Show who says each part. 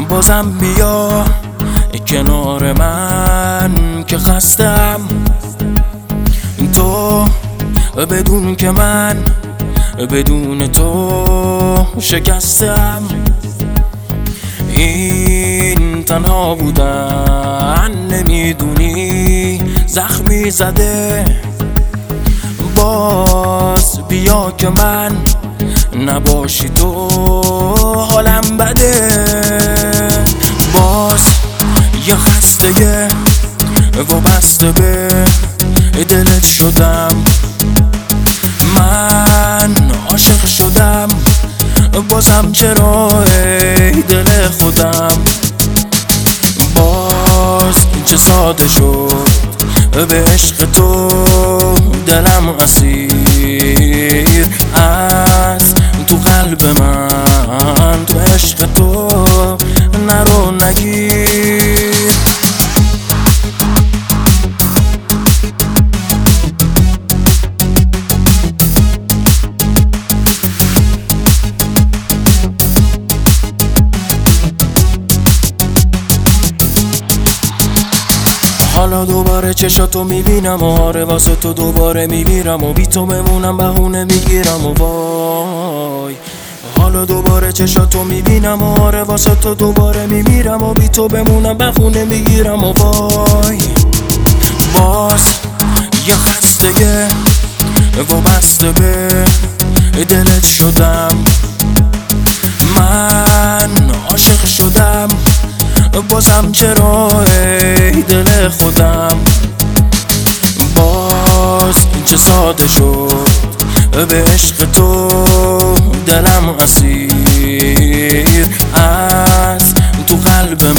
Speaker 1: بازم بیا کنار من که خستم، تو بدون که من بدون تو شکستم. این تنها بودن نمیدونی زخمی زده، باز بیا که من نباشی تو حالم بده. باز یه خسته و بسته به دلت شدم، من عاشق شدم بازم چرا ای دل خودم. باز چه ساده شد به عشق تو دلم اسیر، از تو قلب من تو عشق تو نرو نگیر. حالا دوباره چشاتو میبینم و آره واسه تو دوباره میمیرم و بی تو بمونم بهونه میگیرم و وای. حالا دوباره چشاتو میبینم و آره واسه تو دوباره میمیرم و بی تو بمونم بهونه میگیرم و وای. باز یه خسته و بسته به دلت شدم، من عاشق شدم بازم چرا ای دل خودم. باز چه ساده شد به عشق تو دلم اسیر، از تو قلب